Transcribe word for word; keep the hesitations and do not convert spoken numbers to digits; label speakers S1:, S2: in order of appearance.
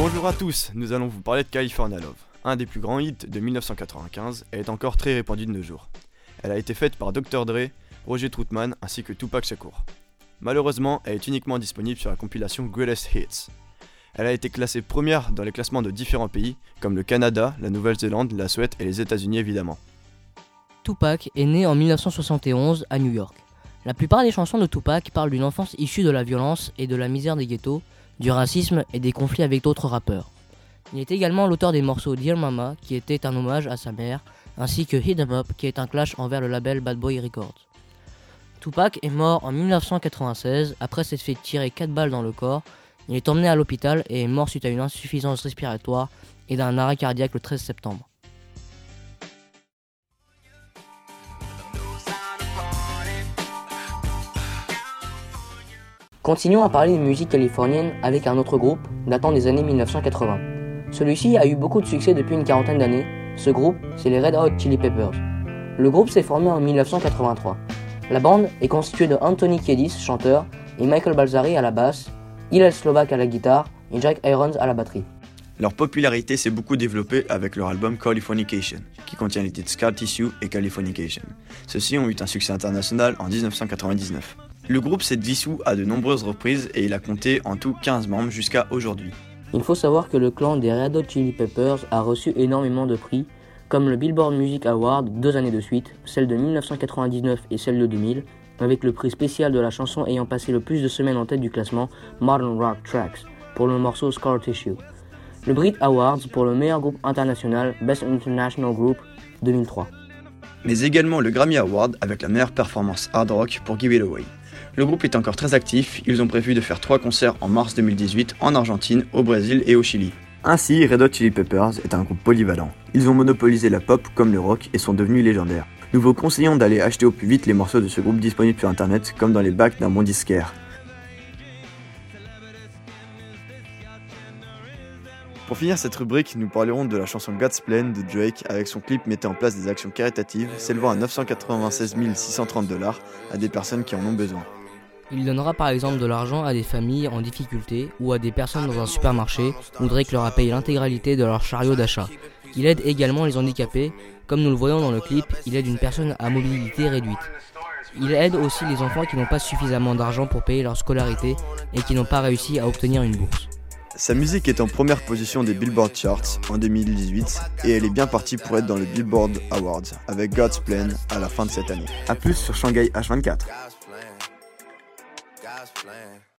S1: Bonjour à tous, nous allons vous parler de California Love. Un des plus grands hits de dix-neuf cent quatre-vingt-quinze, elle est encore très répandue de nos jours. Elle a été faite par docteur Dre, Roger Troutman ainsi que Tupac Shakur. Malheureusement, elle est uniquement disponible sur la compilation Greatest Hits. Elle a été classée première dans les classements de différents pays, comme le Canada, la Nouvelle-Zélande, la Suède et les États-Unis évidemment.
S2: Tupac est né en dix-neuf cent soixante et onze à New York. La plupart des chansons de Tupac parlent d'une enfance issue de la violence et de la misère des ghettos, du racisme et des conflits avec d'autres rappeurs. Il est également l'auteur des morceaux Dear Mama, qui était un hommage à sa mère, ainsi que Hit 'em Up, qui est un clash envers le label Bad Boy Records. Tupac est mort en dix-neuf cent quatre-vingt-seize après s'être fait tirer quatre balles dans le corps. Il est emmené à l'hôpital et est mort suite à une insuffisance respiratoire et d'un arrêt cardiaque le treize septembre. Continuons à parler de musique californienne avec un autre groupe datant des années dix-neuf cent quatre-vingts. Celui-ci a eu beaucoup de succès depuis une quarantaine d'années. Ce groupe, c'est les Red Hot Chili Peppers. Le groupe s'est formé en dix-neuf cent quatre-vingt-trois. La bande est constituée de Anthony Kiedis, chanteur, et Michael Balzari à la basse, Hillel Slovak à la guitare et Jack Irons à la batterie.
S1: Leur popularité s'est beaucoup développée avec leur album Californication, qui contient les titres Scar Tissue et Californication. Ceux-ci ont eu un succès international en dix-neuf cent quatre-vingt-dix-neuf. Le groupe s'est dissous à de nombreuses reprises et il a compté en tout quinze membres jusqu'à aujourd'hui.
S2: Il faut savoir que le clan des Red Hot Chili Peppers a reçu énormément de prix, comme le Billboard Music Award deux années de suite, celle de dix-neuf cent quatre-vingt-dix-neuf et celle de deux mille, avec le prix spécial de la chanson ayant passé le plus de semaines en tête du classement Modern Rock Tracks pour le morceau Scar Tissue. Le Brit Awards pour le meilleur groupe international Best International Group deux mille trois.
S1: Mais également le Grammy Award avec la meilleure performance hard rock pour Give It Away. Le groupe est encore très actif, ils ont prévu de faire trois concerts en mars deux mille dix-huit en Argentine, au Brésil et au Chili. Ainsi, Red Hot Chili Peppers est un groupe polyvalent. Ils ont monopolisé la pop comme le rock et sont devenus légendaires. Nous vous conseillons d'aller acheter au plus vite les morceaux de ce groupe disponibles sur internet comme dans les bacs d'un bon disquaire. Pour finir cette rubrique, nous parlerons de la chanson God's Plan de Drake avec son clip mettant en place des actions caritatives s'élevant à neuf cent quatre-vingt-seize mille six cent trente dollars à des personnes qui en ont besoin.
S2: Il donnera par exemple de l'argent à des familles en difficulté ou à des personnes dans un supermarché où Drake leur a payé l'intégralité de leur chariot d'achat. Il aide également les handicapés, comme nous le voyons dans le clip, il aide une personne à mobilité réduite. Il aide aussi les enfants qui n'ont pas suffisamment d'argent pour payer leur scolarité et qui n'ont pas réussi à obtenir une bourse.
S1: Sa musique est en première position des Billboard Charts en deux mille dix-huit et elle est bien partie pour être dans le Billboard Awards avec God's Plan à la fin de cette année. A plus sur Shanghai H vingt-quatre. God's plan.